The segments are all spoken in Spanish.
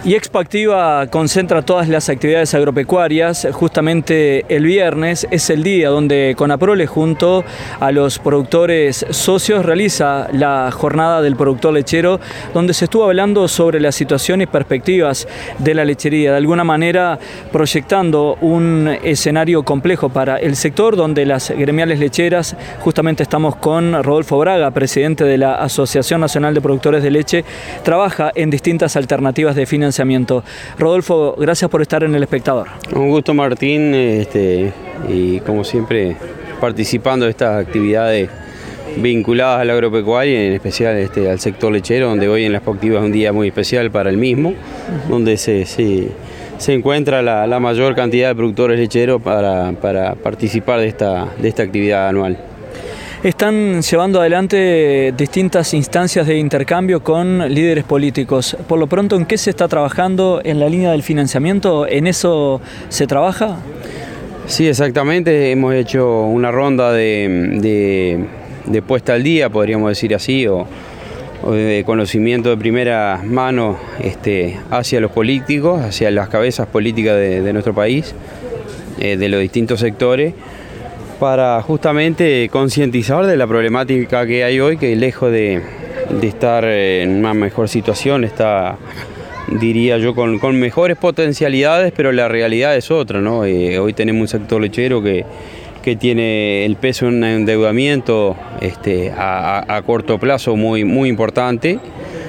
Y Expo Activa concentra todas las actividades agropecuarias. Justamente el viernes es el día donde Conaprole, junto a los productores socios, realiza la jornada del productor lechero, donde se estuvo hablando sobre la situación y perspectivas de la lechería, de alguna manera proyectando un escenario complejo para el sector, donde las gremiales lecheras, justamente estamos con Rodolfo Braga, presidente de la Asociación Nacional de Productores de Leche, trabaja en distintas alternativas de financiamiento. Rodolfo, gracias por estar en El Espectador. Un gusto, Martín, y como siempre participando de estas actividades vinculadas al agropecuario y en especial al sector lechero, donde hoy en la Expo Activa es un día muy especial para el mismo, donde se encuentra la mayor cantidad de productores lecheros para participar de esta actividad anual. Están llevando adelante distintas instancias de intercambio con líderes políticos. Por lo pronto, ¿en qué se está trabajando en la línea del financiamiento? ¿En eso se trabaja? Sí, exactamente. Hemos hecho una ronda de puesta al día, podríamos decir así, o de conocimiento de primera mano hacia los políticos, hacia las cabezas políticas de nuestro país, de los distintos sectores, para justamente concientizar de la problemática que hay hoy, que lejos de estar en una mejor situación, está, diría yo, con mejores potencialidades, pero la realidad es otra, ¿no? Hoy tenemos un sector lechero que tiene el peso en un endeudamiento a corto plazo muy importante,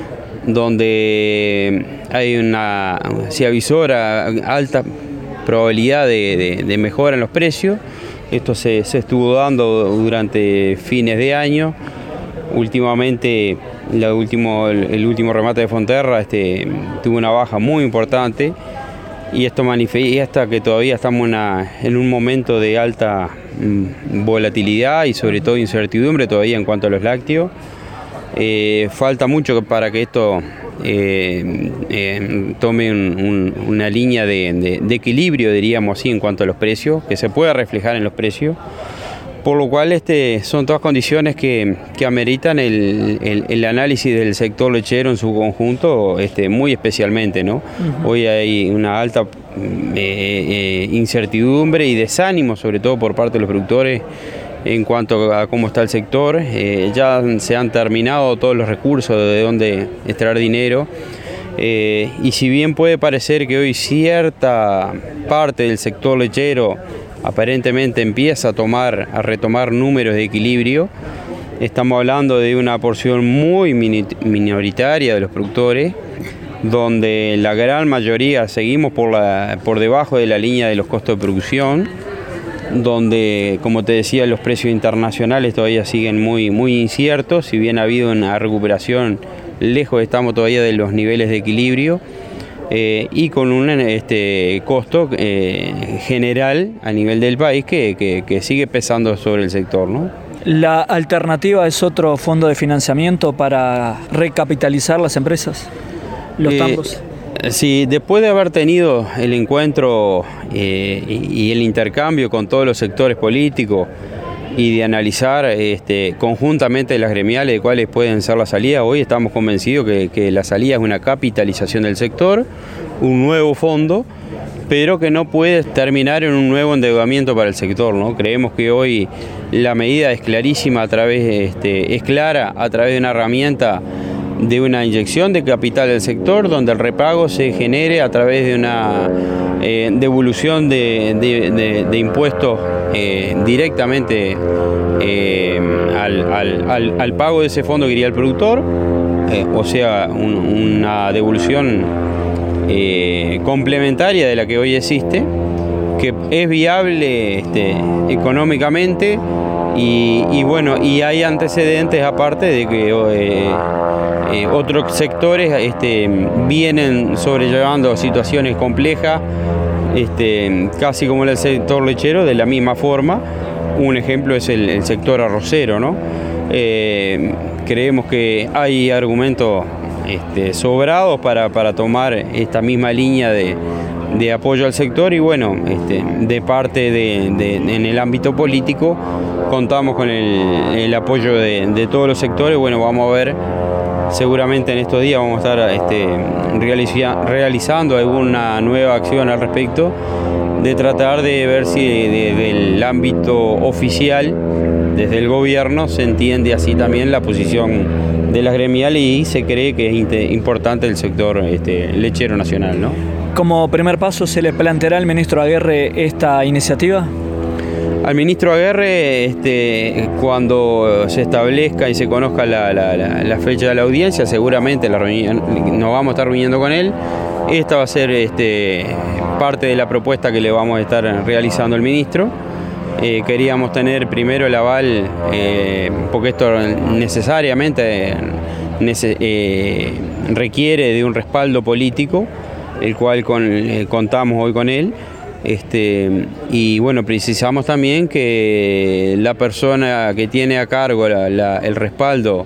donde se avisora alta probabilidad de mejora en los precios. Esto se estuvo dando durante fines de año. Últimamente, el último remate de Fonterra tuvo una baja muy importante, y esto manifiesta que todavía estamos en un momento de alta volatilidad y sobre todo incertidumbre todavía en cuanto a los lácteos. Falta mucho para que esto tome una línea de equilibrio, diríamos así, en cuanto a los precios, que se pueda reflejar en los precios, por lo cual son todas condiciones que ameritan el análisis del sector lechero en su conjunto, muy especialmente, ¿no? Uh-huh. Hoy hay una alta incertidumbre y desánimo, sobre todo por parte de los productores, en cuanto a cómo está el sector. Ya se han terminado todos los recursos de donde extraer dinero, y si bien puede parecer que hoy cierta parte del sector lechero aparentemente empieza a retomar números de equilibrio, estamos hablando de una porción muy minoritaria de los productores, donde la gran mayoría seguimos por debajo de la línea de los costos de producción, donde, como te decía, los precios internacionales todavía siguen muy inciertos. Si bien ha habido una recuperación, lejos estamos todavía de los niveles de equilibrio, y con un costo general a nivel del país que sigue pesando sobre el sector, ¿no? ¿La alternativa es otro fondo de financiamiento para recapitalizar las empresas, los tambos? Sí, después de haber tenido el encuentro y el intercambio con todos los sectores políticos y de analizar conjuntamente las gremiales de cuáles pueden ser las salidas, hoy estamos convencidos que la salida es una capitalización del sector, un nuevo fondo, pero que no puede terminar en un nuevo endeudamiento para el sector, ¿no? Creemos que hoy la medida es clarísima, es clara a través de una herramienta de una inyección de capital del sector, donde el repago se genere a través de una devolución de impuestos directamente al pago de ese fondo que iría el productor, o sea, una devolución complementaria de la que hoy existe, que es viable económicamente, y bueno, y hay antecedentes aparte de que otros sectores vienen sobrellevando situaciones complejas, casi como el sector lechero, de la misma forma. Un ejemplo es el sector arrocero, ¿no? Creemos que hay argumentos sobrados para tomar esta misma línea de apoyo al sector, y bueno, de parte en el ámbito político contamos con el apoyo de todos los sectores. Bueno, vamos a ver seguramente en estos días vamos a estar realizando alguna nueva acción al respecto, de tratar de ver si desde el ámbito oficial, desde el gobierno, se entiende así también la posición de las gremiales y se cree que es importante el sector lechero nacional, ¿no? Como primer paso, ¿se le planteará al ministro Aguerre esta iniciativa? Al ministro Aguerre, cuando se establezca y se conozca la fecha de la audiencia, seguramente nos vamos a estar reuniendo con él. Esta va a ser parte de la propuesta que le vamos a estar realizando al ministro. Queríamos tener primero el aval, porque esto necesariamente requiere de un respaldo político, el cual contamos hoy con él. Y bueno, precisamos también que la persona que tiene a cargo el respaldo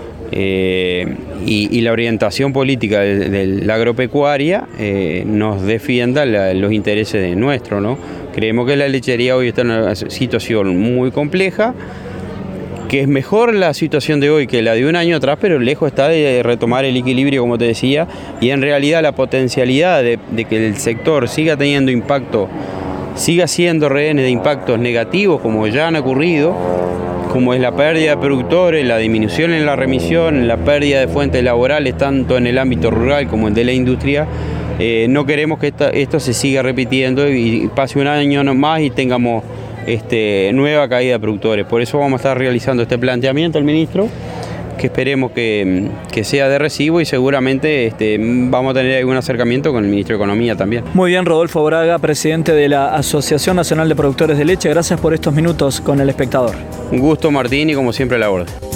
y la orientación política de la agropecuaria nos defienda los intereses de nuestro, ¿no? Creemos que la lechería hoy está en una situación muy compleja, que es mejor la situación de hoy que la de un año atrás, pero lejos está de retomar el equilibrio, como te decía, y en realidad la potencialidad de que el sector siga teniendo impacto, siga siendo rehenes de impactos negativos, como ya han ocurrido, como es la pérdida de productores, la disminución en la remisión, la pérdida de fuentes laborales, tanto en el ámbito rural como en el de la industria. No queremos que esto se siga repitiendo y pase un año más y tengamos nueva caída de productores. Por eso vamos a estar realizando este planteamiento al ministro, que esperemos que sea de recibo, y seguramente vamos a tener algún acercamiento con el ministro de Economía también. Muy bien, Rodolfo Braga, presidente de la Asociación Nacional de Productores de Leche, gracias por estos minutos con El Espectador. Un gusto, Martín, y como siempre a la orden.